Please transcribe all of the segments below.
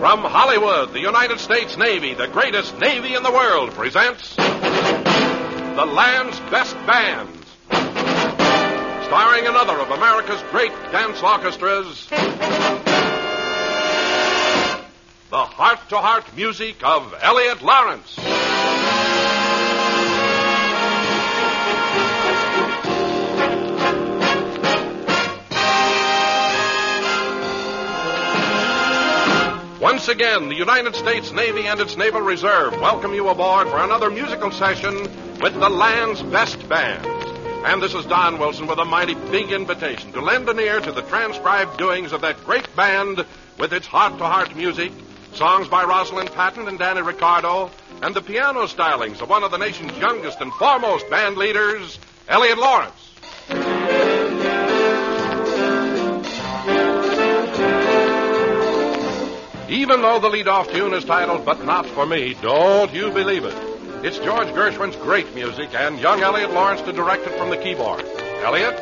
From Hollywood, the United States Navy, the greatest Navy in the world, presents The Land's Best Bands. Starring another of America's great dance orchestras, the heart-to-heart music of Elliott Lawrence. Once again, the United States Navy and its Naval Reserve welcome you aboard for another musical session with the land's best bands. And this is Don Wilson with a mighty big invitation to lend an ear to the transcribed doings of that great band with its heart-to-heart music, songs by Rosalind Patton and Danny Ricardo, and the piano stylings of one of the nation's youngest and foremost band leaders, Elliott Lawrence. Even though the lead-off tune is titled But Not For Me, don't you believe it. It's George Gershwin's great music and young Elliott Lawrence to direct it from the keyboard. Elliott?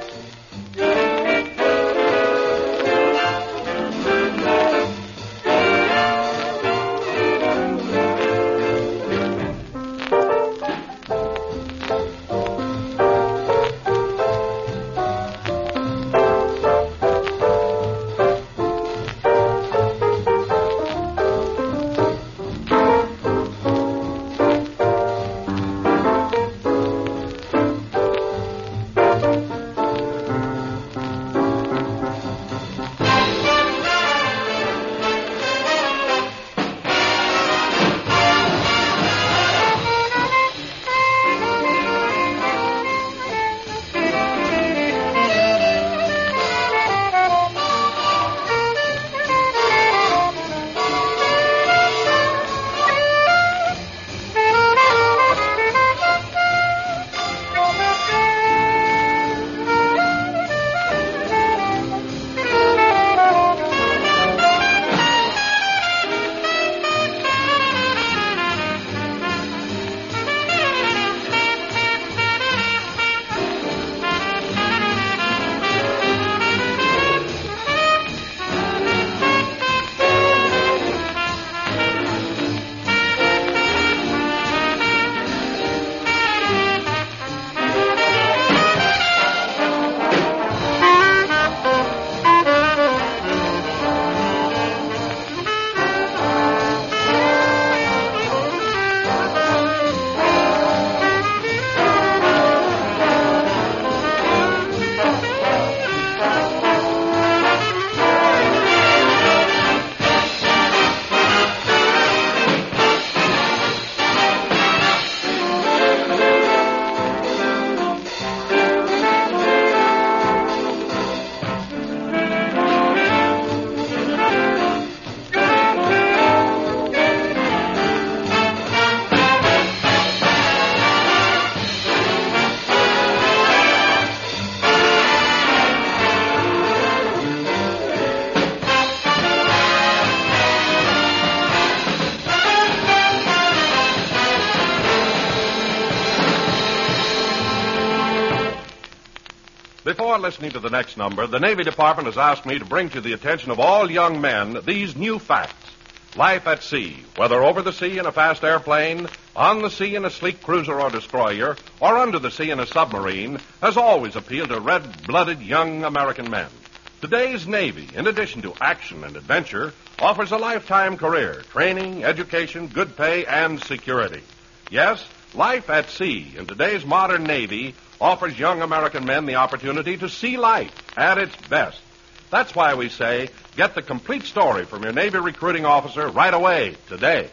Before listening to the next number, the Navy Department has asked me to bring to the attention of all young men these new facts. Life at sea, whether over the sea in a fast airplane, on the sea in a sleek cruiser or destroyer, or under the sea in a submarine, has always appealed to red-blooded young American men. Today's Navy, in addition to action and adventure, offers a lifetime career, training, education, good pay, and security. Yes, life at sea in today's modern Navy offers young American men the opportunity to see life at its best. That's why we say, get the complete story from your Navy recruiting officer right away, today.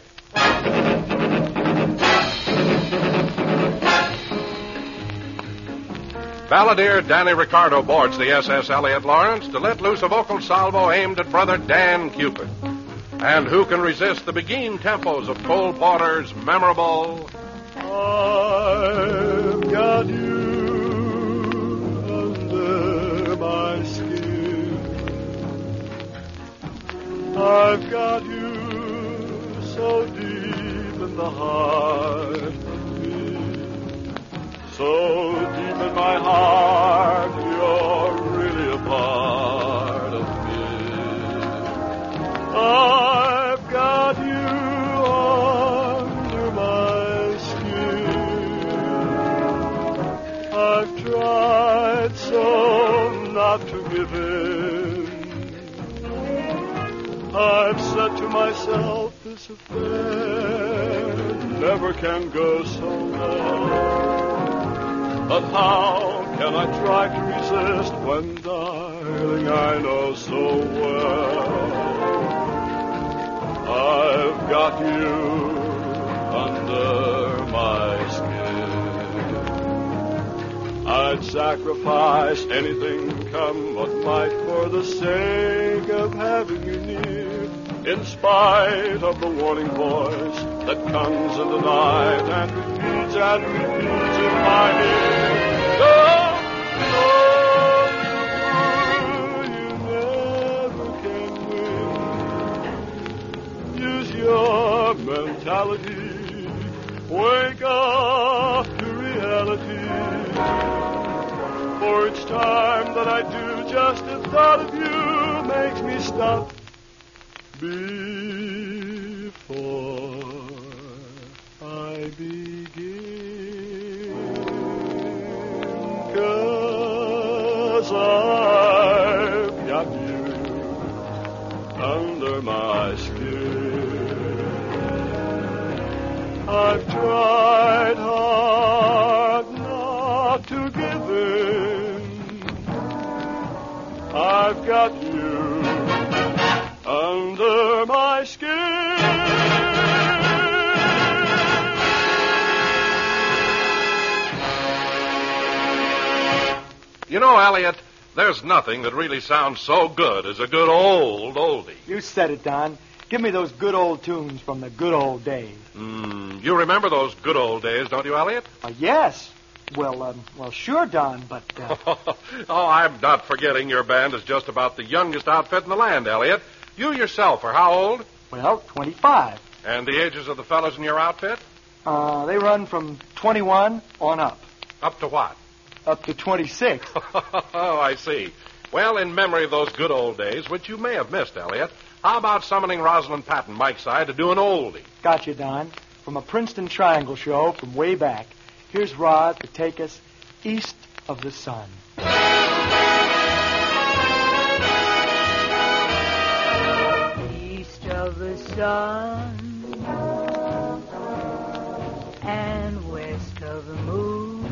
Balladeer Danny Ricardo boards the SS Elliott Lawrence to let loose a vocal salvo aimed at brother Dan Cupid. And who can resist the beguine tempos of Cole Porter's memorable I've got you under my skin. I've got you so deep in the heart of me. So deep in my heart, you're really a part of me. I've got tried so not to give in. I've said to myself, this affair never can go so well. But how can I try to resist when, darling, I know so well I've got you under my skin. I'd sacrifice anything, come what might, for the sake of having you near, in spite of the warning voice that comes in the night and repeats in my ear. Your mentality, wake up to reality. For each time that I do, just the thought of you makes me stop before I begin. 'Cause I've got you under my skin. I've tried hard not to give in. I've got you under my skin. You know, Elliot, there's nothing that really sounds so good as a good old oldie. You said it, Don. Give me those good old tunes from the good old days. You remember those good old days, don't you, Elliot? Yes. Well, sure, Don, but... Oh, I'm not forgetting your band is just about the youngest outfit in the land, Elliot. You yourself are how old? Well, 25. And the ages of the fellows in your outfit? They run from 21 on up. Up to what? Up to 26. Oh, I see. Well, in memory of those good old days, which you may have missed, Elliot, how about summoning Rosalind Patton, Mike's side, to do an oldie? Gotcha, Don. From a Princeton Triangle show from way back, here's Rod to take us East of the Sun. East of the sun and west of the moon,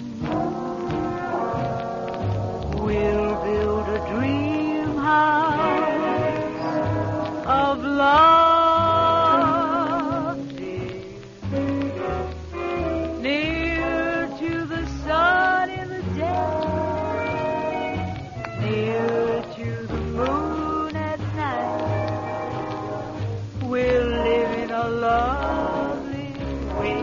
we'll build a dream house of love, dear, near to the sun in the day, near to the moon at night. We'll live in a lovely way,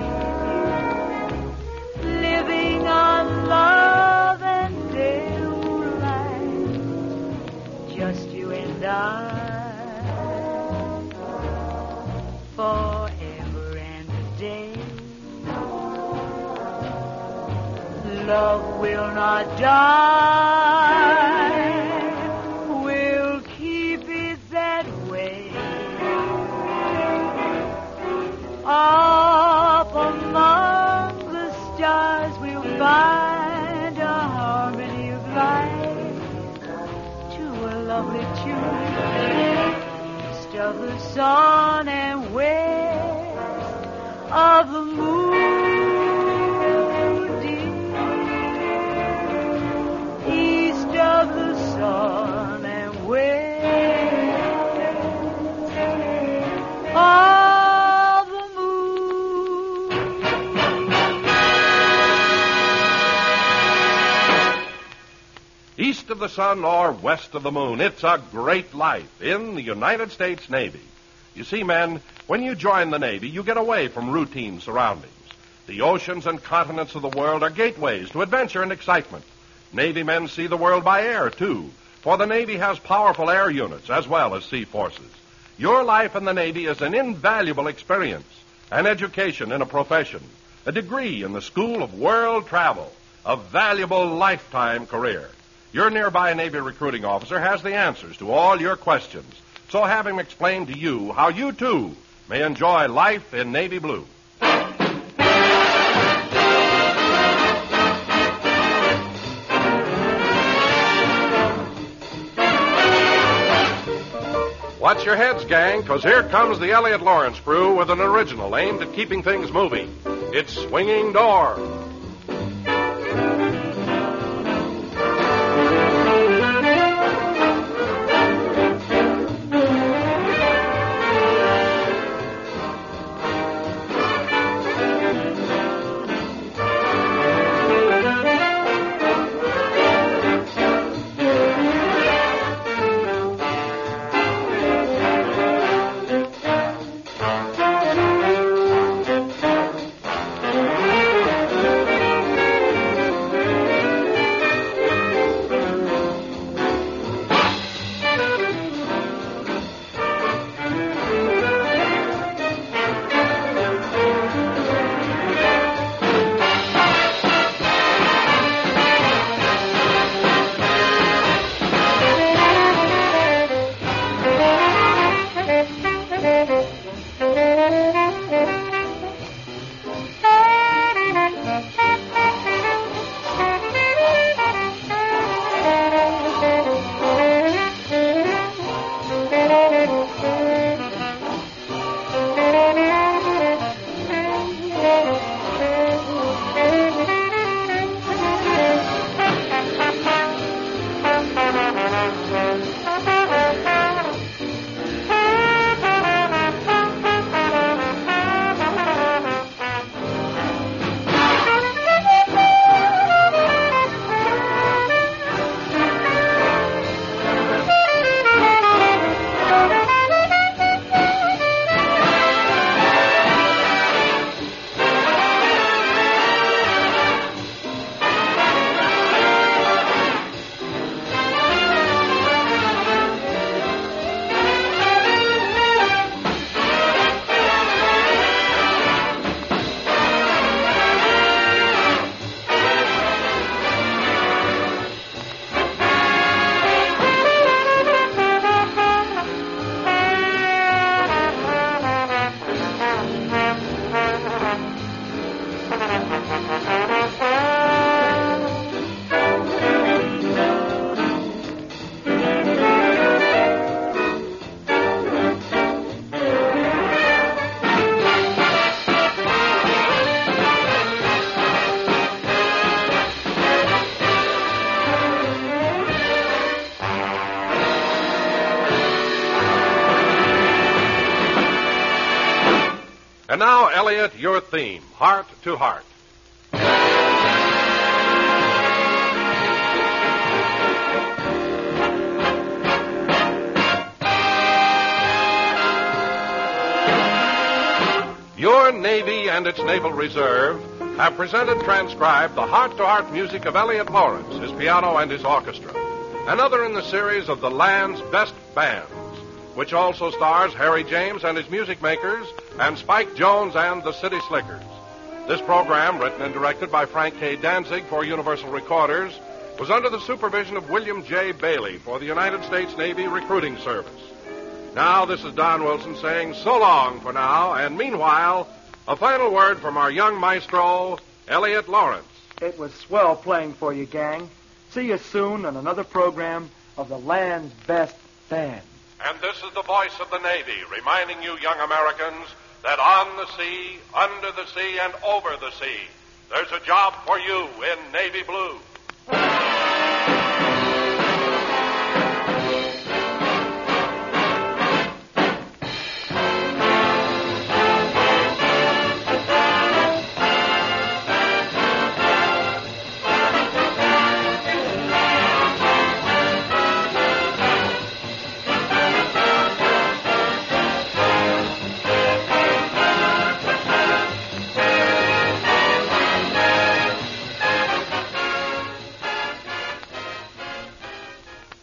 living on love and daylight, just you and I. Forever and a day, love will not die, we'll keep it that way. Up among the stars we'll find a harmony of life to a lovely tune, east of the sun and west of the moon, dear. East of the sun and west of the moon. East of the sun or west of the moon, it's a great life in the United States Navy. You see, men, when you join the Navy, you get away from routine surroundings. The oceans and continents of the world are gateways to adventure and excitement. Navy men see the world by air, too, for the Navy has powerful air units as well as sea forces. Your life in the Navy is an invaluable experience, an education in a profession, a degree in the school of world travel, a valuable lifetime career. Your nearby Navy recruiting officer has the answers to all your questions. So have him explain to you how you, too, may enjoy life in Navy blue. Watch your heads, gang, because here comes the Elliott Lawrence crew with an original aimed at keeping things moving. It's Swinging Door. And now, Elliott, your theme, Heart to Heart. Your Navy and its Naval Reserve have presented transcribed the heart-to-heart music of Elliott Lawrence, his piano and his orchestra, another in the series of the land's best bands, which also stars Harry James and his music makers and Spike Jones and the City Slickers. This program, written and directed by Frank K. Danzig for Universal Recorders, was under the supervision of William J. Bailey for the United States Navy Recruiting Service. Now, this is Don Wilson saying so long for now, and meanwhile, a final word from our young maestro, Elliott Lawrence. It was swell playing for you, gang. See you soon on another program of the land's best band. And this is the voice of the Navy, reminding you, young Americans, that on the sea, under the sea, and over the sea, there's a job for you in Navy blue.